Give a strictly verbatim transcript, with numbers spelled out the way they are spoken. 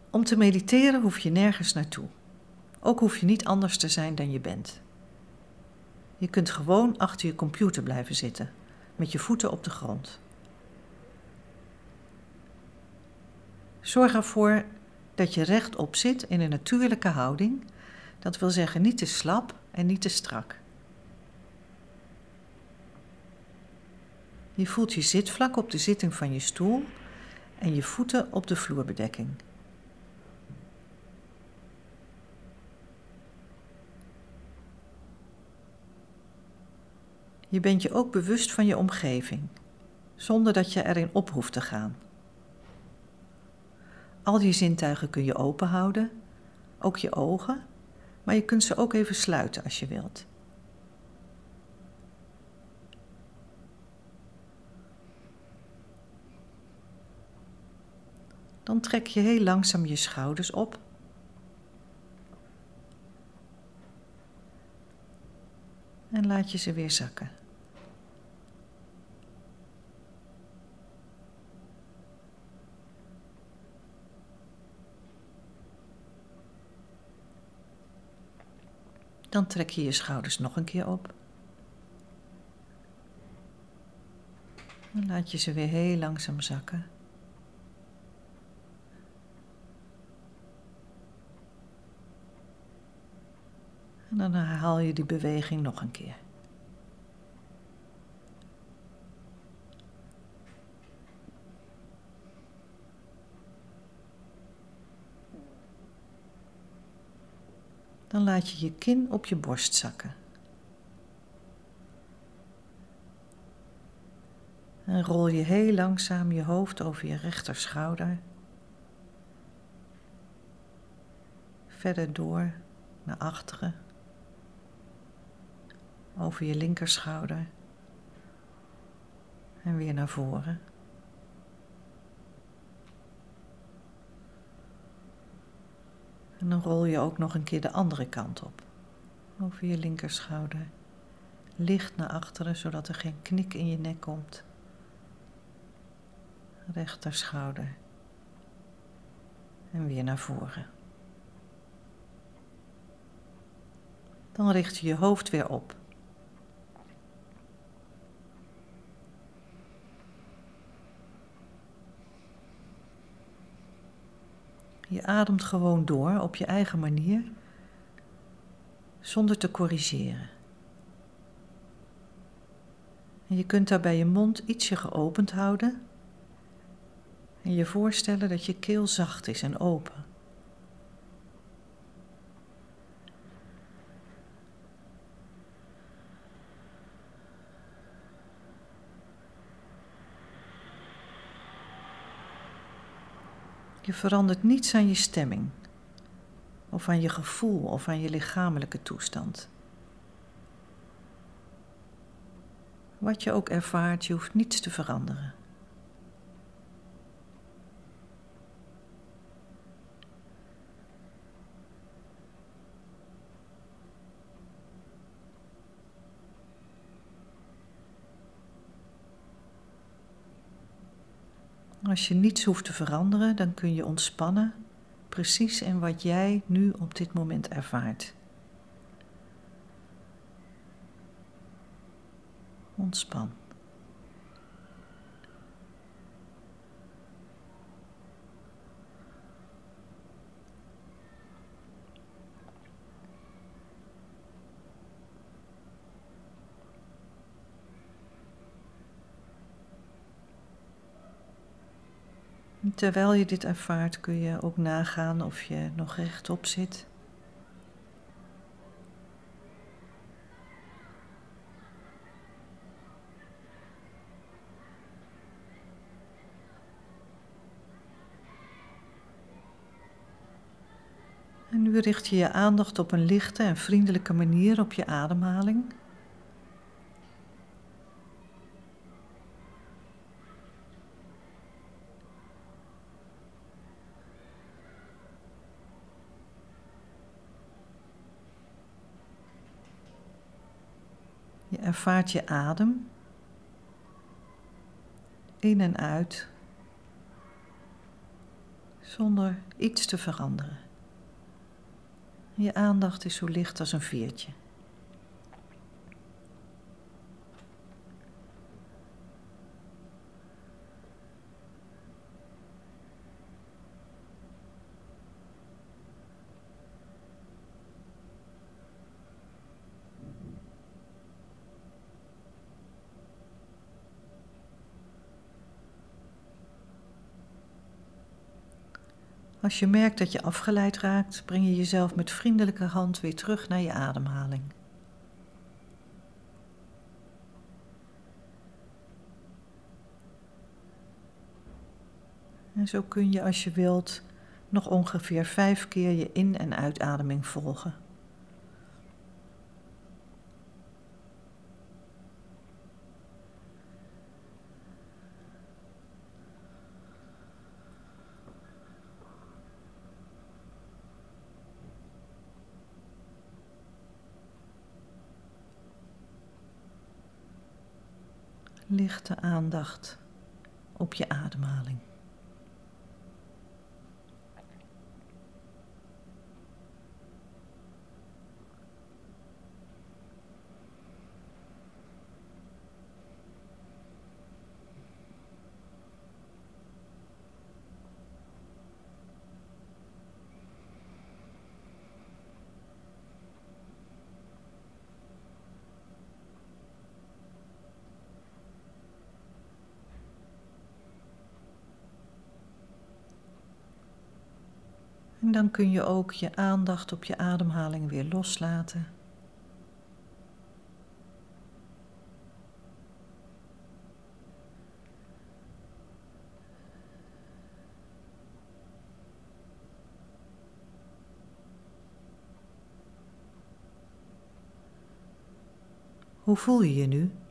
Om te mediteren hoef je nergens naartoe. Ook hoef je niet anders te zijn dan je bent. Je kunt gewoon achter je computer blijven zitten, met je voeten op de grond. Zorg ervoor dat je rechtop zit in een natuurlijke houding. Dat wil zeggen niet te slap en niet te strak. Je voelt je zitvlak op de zitting van je stoel en je voeten op de vloerbedekking. Je bent je ook bewust van je omgeving, zonder dat je erin op hoeft te gaan. Al je zintuigen kun je open houden, ook je ogen, maar je kunt ze ook even sluiten als je wilt. Dan trek je heel langzaam je schouders op. En laat je ze weer zakken. Dan trek je je schouders nog een keer op. En laat je ze weer heel langzaam zakken. En dan herhaal je die beweging nog een keer. Dan laat je je kin op je borst zakken. En rol je heel langzaam je hoofd over je rechterschouder. Verder door naar achteren. Over je linkerschouder. En weer naar voren. En dan rol je ook nog een keer de andere kant op. Over je linkerschouder. Licht naar achteren, zodat er geen knik in je nek komt. Rechterschouder. En weer naar voren. Dan richt je je hoofd weer op. Je ademt gewoon door op je eigen manier, zonder te corrigeren. En je kunt daarbij je mond ietsje geopend houden en je voorstellen dat je keel zacht is en open. Je verandert niets aan je stemming, of aan je gevoel, of aan je lichamelijke toestand. Wat je ook ervaart, je hoeft niets te veranderen. Als je niets hoeft te veranderen, dan kun je ontspannen, precies in wat jij nu op dit moment ervaart. Ontspan. Terwijl je dit ervaart kun je ook nagaan of je nog rechtop zit. En nu richt je je aandacht op een lichte en vriendelijke manier op je ademhaling. Je ervaart je adem, in en uit, zonder iets te veranderen. Je aandacht is zo licht als een veertje. Als je merkt dat je afgeleid raakt, breng je jezelf met vriendelijke hand weer terug naar je ademhaling. En zo kun je, als je wilt, nog ongeveer vijf keer je in- en uitademing volgen. Lichte aandacht op je ademhaling. En dan kun je ook je aandacht op je ademhaling weer loslaten. Hoe voel je je nu?